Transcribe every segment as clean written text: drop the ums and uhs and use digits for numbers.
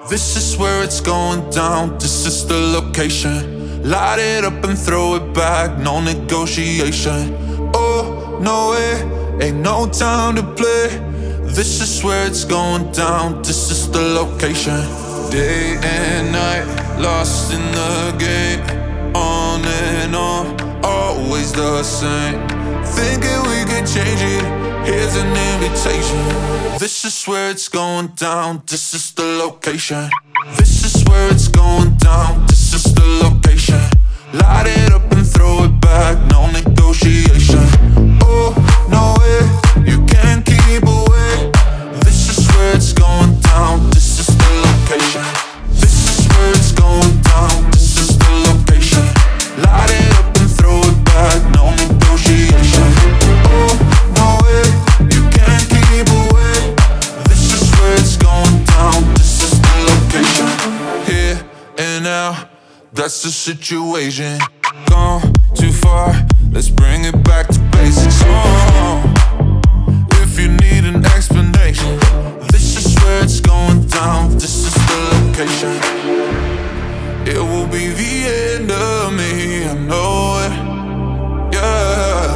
This is where it's going down, this is the location. Light it up and throw it back, no negotiation. Oh, no way, ain't no time to play. This is where it's going down, this is the location. Day and night, lost in the game. On and on, always the same. Thinking we could change it, here's an invitation. This is where it's going down, this is the location. This is where it's going down, this is the location. Light it up and throw it back, no negotiation. Oh, no way, you can't keep away. This is where it's going down, this is the location. This is where it's going down, this is the location. Light it up and throw it back, no negotiation. Oh, no way, you can't keep away. This is where it's going down, this is the location. Here and now, that's the situation. Gone too far, let's bring it back to basics. Oh, if you need an explanation, this is where it's going down, this is the location. It will be the end of me, I know it. Yeah,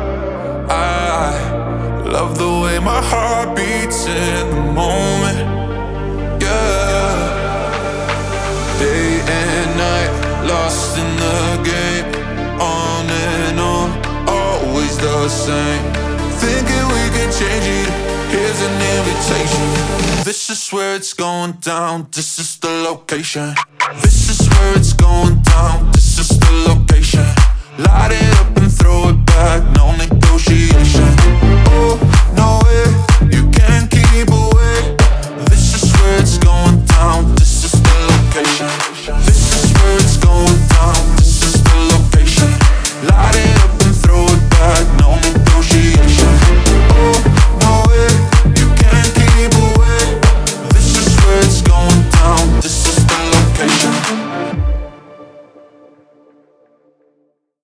I love the way my heart beats in the moment. Yeah, day and night, lost in the game. On and on, always the same. Thinking we can change it, here's an invitation. This is where it's going down, this is the location. This is where it's going down, this is the location. Light it up and throw it back, no negotiation. Oh, no way.